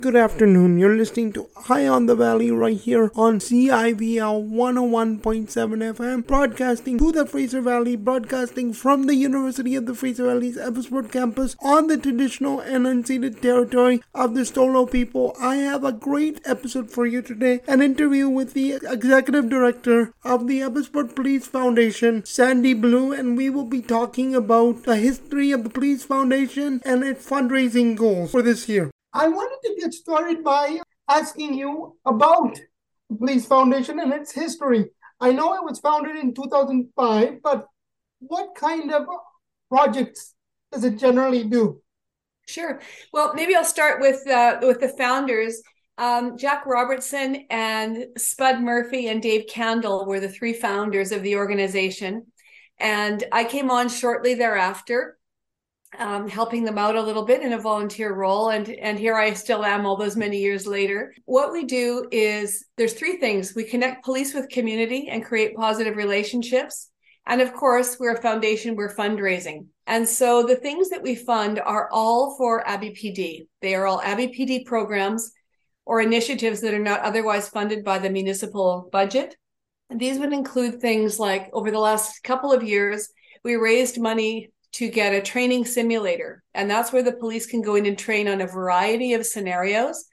Good afternoon. You're listening to High on the Valley right here on CIVL 101.7 FM, broadcasting to the Fraser Valley, broadcasting from the University of the Fraser Valley's Abbotsford campus on the traditional and unceded territory of the Stolo people. I have a great episode for you today, an interview with the Executive Director of the Abbotsford Police Foundation, Sandy Blue, and we will be talking about the history of the Police Foundation and its fundraising goals for this year. I wanted to get started by asking you about the Police Foundation and its history. I know it was founded in 2005, but what kind of projects does it generally do? Sure. Well, maybe I'll start with the founders. Jack Robertson and Spud Murphy and Dave Candle were the three founders of the organization. And I came on shortly thereafter, helping them out a little bit in a volunteer role. And here I still am all those many years later. What we do is there's three things. We connect police with community and create positive relationships. And of course, we're a foundation, we're fundraising. And so the things that we fund are all for Abbey PD. They are all Abbey PD programs or initiatives that are not otherwise funded by the municipal budget. And these would include things like over the last couple of years, we raised money to get a training simulator. And that's where the police can go in and train on a variety of scenarios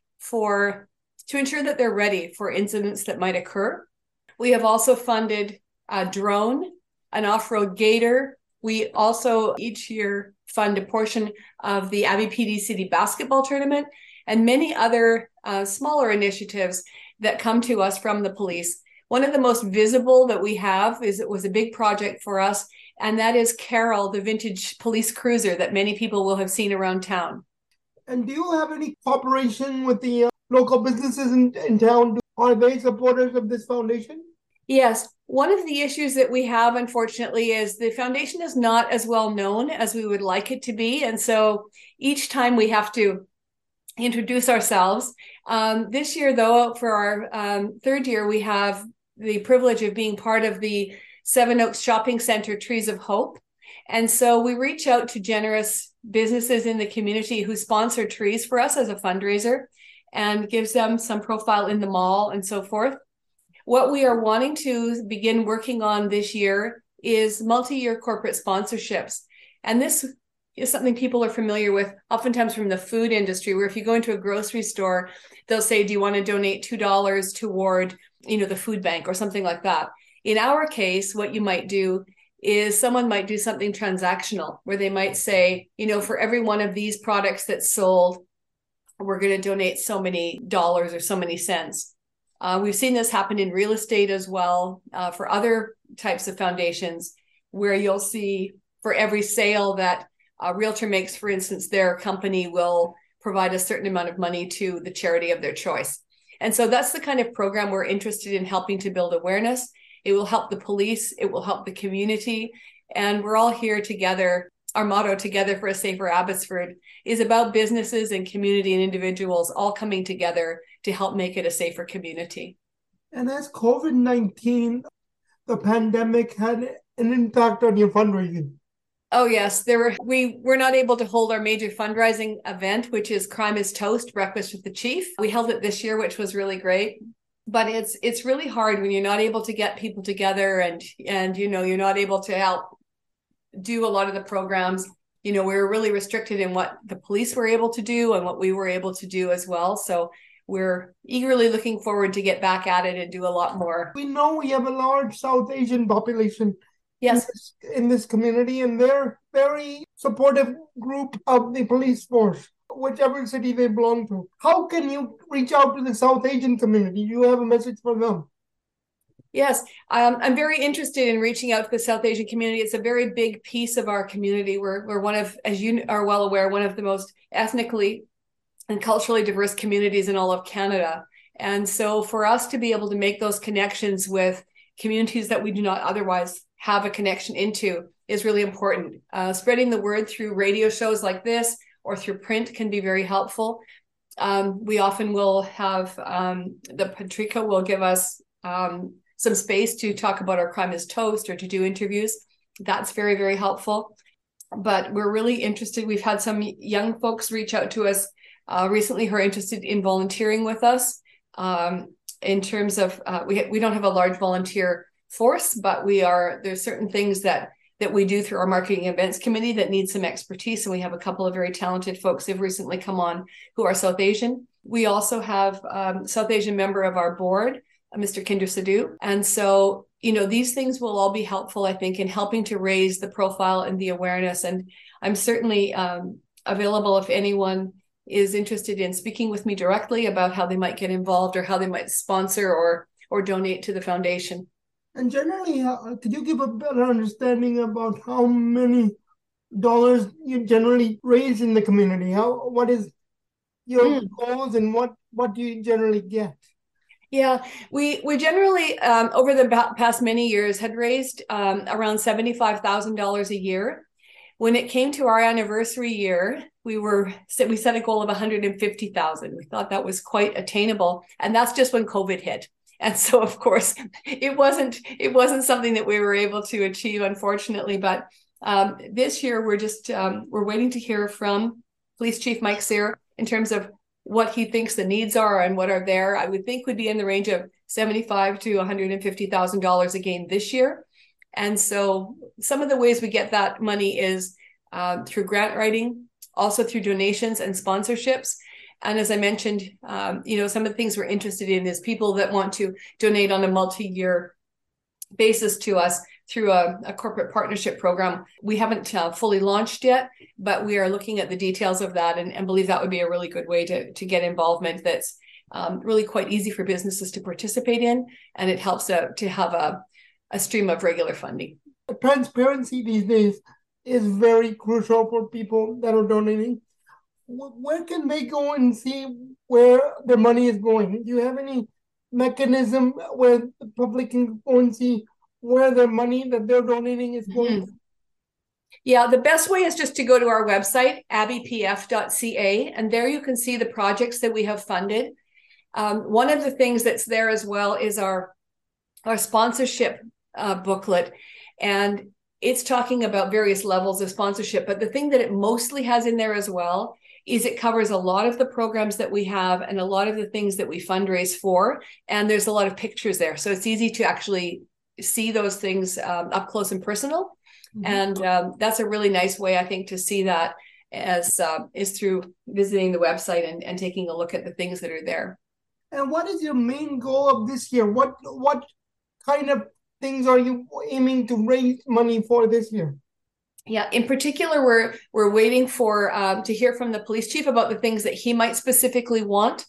to ensure that they're ready for incidents that might occur. We have also funded a drone, an off-road gator. We also each year fund a portion of the Abbey PD City basketball tournament and many other smaller initiatives that come to us from the police. One of the most visible that we have was a big project for us, and that is Carol, the vintage police cruiser that many people will have seen around town. And do you have any cooperation with the local businesses in town? Are they supporters of this foundation? Yes. One of the issues that we have, unfortunately, is the foundation is not as well known as we would like it to be. And so each time we have to introduce ourselves. This year, though, for our third year, we have the privilege of being part of the Seven Oaks Shopping Center Trees of Hope. And so we reach out to generous businesses in the community who sponsor trees for us as a fundraiser and gives them some profile in the mall and so forth. What we are wanting to begin working on this year is multi-year corporate sponsorships. And this is something people are familiar with, oftentimes from the food industry, where if you go into a grocery store, they'll say, do you want to donate $2 toward, the food bank or something like that? In our case, what you might do is someone might do something transactional where they might say, for every one of these products that's sold, we're going to donate so many dollars or so many cents. We've seen this happen in real estate as well, for other types of foundations, where you'll see for every sale that a realtor makes, for instance, their company will provide a certain amount of money to the charity of their choice. And so that's the kind of program we're interested in helping to build awareness. It will help the police, it will help the community, and we're all here together. Our motto, Together for a Safer Abbotsford, is about businesses and community and individuals all coming together to help make it a safer community. And as COVID-19, the pandemic had an impact on your fundraising. Oh, yes. We were not able to hold our major fundraising event, which is Crime is Toast, Breakfast with the Chief. We held it this year, which was really great. But it's really hard when you're not able to get people together and you're not able to help do a lot of the programs. We were really restricted in what the police were able to do and what we were able to do as well. So we're eagerly looking forward to get back at it and do a lot more. We know we have a large South Asian population. Yes, in this community, and they're very supportive group of the police force, whichever city they belong to. How can you reach out to the South Asian community? Do you have a message for them? Yes, I'm very interested in reaching out to the South Asian community. It's a very big piece of our community. We're one of, as you are well aware, one of the most ethnically and culturally diverse communities in all of Canada. And so for us to be able to make those connections with communities that we do not otherwise have a connection into is really important. Spreading the word through radio shows like this or through print can be very helpful. We often will have, the Patrica will give us some space to talk about our Crime is Toast or to do interviews. That's very, very helpful. But we're really interested. We've had some young folks reach out to us recently who are interested in volunteering with us. In terms of, we don't have a large volunteer force, but there's certain things that we do through our marketing events committee that need some expertise. And we have a couple of very talented folks who've recently come on who are South Asian. We also have South Asian member of our board, Mr. Kinder Sidhu. And so, these things will all be helpful, I think, in helping to raise the profile and the awareness. And I'm certainly available if anyone is interested in speaking with me directly about how they might get involved or how they might sponsor or donate to the foundation. And generally, could you give a better understanding about how many dollars you generally raise in the community? What is your goals and what do you generally get? Yeah, we generally, over the past many years, had raised around $75,000 a year. When it came to our anniversary year, we set a goal of 150,000. We thought that was quite attainable, and that's just when COVID hit. And so, of course, it wasn't something that we were able to achieve, unfortunately. But this year, we're waiting to hear from Police Chief Mike Cyr in terms of what he thinks the needs are and what are there. I would think would be in the range of $75,000 to $150,000 again this year. And so some of the ways we get that money is through grant writing, also through donations and sponsorships. And as I mentioned, some of the things we're interested in is people that want to donate on a multi-year basis to us through a corporate partnership program. We haven't fully launched yet, but we are looking at the details of that and believe that would be a really good way to get involvement that's really quite easy for businesses to participate in. And it helps to have a stream of regular funding. Transparency these days is very crucial for people that are donating. Where can they go and see where their money is going? Do you have any mechanism where the public can go and see where their money that they're donating is going? Yeah, the best way is just to go to our website, abbypf.ca, and there you can see the projects that we have funded. One of the things that's there as well is our sponsorship booklet, and it's talking about various levels of sponsorship. But the thing that it mostly has in there as well is it covers a lot of the programs that we have and a lot of the things that we fundraise for. And there's a lot of pictures there. So it's easy to actually see those things up close and personal. And that's a really nice way, I think, to see that is through visiting the website and taking a look at the things that are there. And what is your main goal of this year? What kind of things are you aiming to raise money for this year? Yeah, in particular, we're waiting for to hear from the police chief about the things that he might specifically want.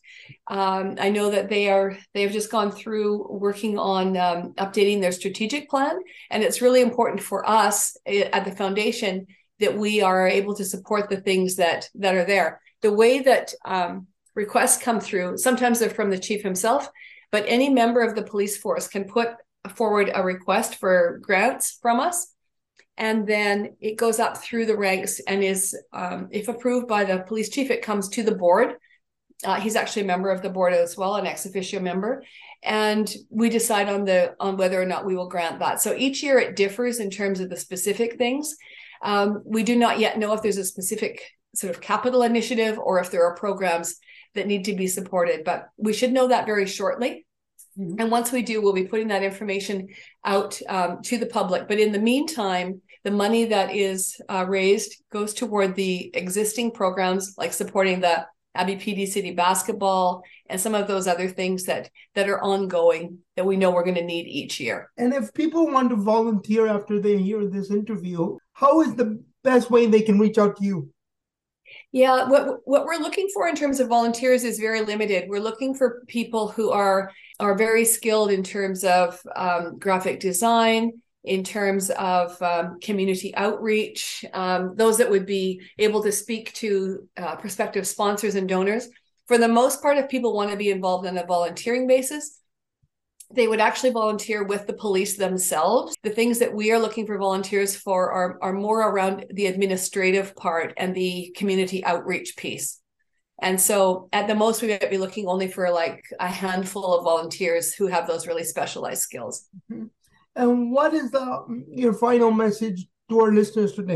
I know that they've just gone through working on updating their strategic plan, and it's really important for us at the foundation that we are able to support the things that are there. The way that requests come through, sometimes they're from the chief himself, but any member of the police force can put forward a request for grants from us. And then it goes up through the ranks and is, if approved by the police chief, it comes to the board. He's actually a member of the board as well, an ex officio member. And we decide on whether or not we will grant that. So each year it differs in terms of the specific things. We do not yet know if there's a specific sort of capital initiative or if there are programs that need to be supported, but we should know that very shortly. And once we do, we'll be putting that information out to the public. But in the meantime, the money that is raised goes toward the existing programs, like supporting the Abbey PD City basketball and some of those other things that are ongoing that we know we're going to need each year. And if people want to volunteer after they hear this interview, how is the best way they can reach out to you? Yeah, what we're looking for in terms of volunteers is very limited. We're looking for people who are very skilled in terms of graphic design, in terms of community outreach, those that would be able to speak to prospective sponsors and donors. For the most part, if people want to be involved on a volunteering basis, they would actually volunteer with the police themselves. The things that we are looking for volunteers for are more around the administrative part and the community outreach piece. And so at the most, we might be looking only for like a handful of volunteers who have those really specialized skills. And what is your final message to our listeners today?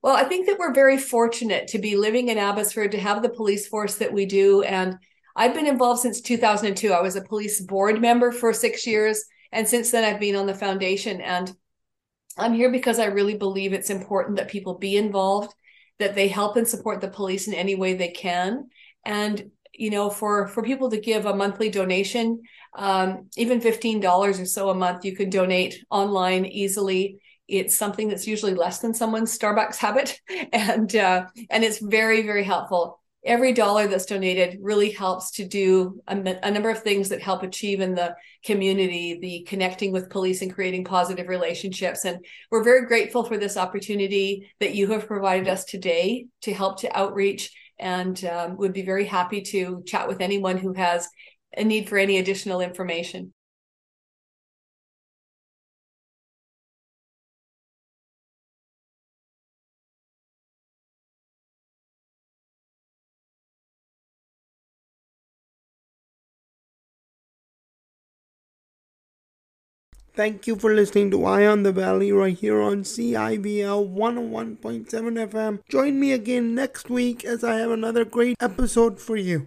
Well, I think that we're very fortunate to be living in Abbotsford, to have the police force that we do. And I've been involved since 2002. I was a police board member for 6 years. And since then, I've been on the foundation. And I'm here because I really believe it's important that people be involved, that they help and support the police in any way they can. And, for people to give a monthly donation, even $15 or so a month, you can donate online easily. It's something that's usually less than someone's Starbucks habit. And it's very, very helpful. Every dollar that's donated really helps to do a number of things that help achieve in the community, the connecting with police and creating positive relationships. And we're very grateful for this opportunity that you have provided us today to help to outreach, and would be very happy to chat with anyone who has a need for any additional information. Thank you for listening to Eye on the Valley right here on CIVL 101.7 FM. Join me again next week as I have another great episode for you.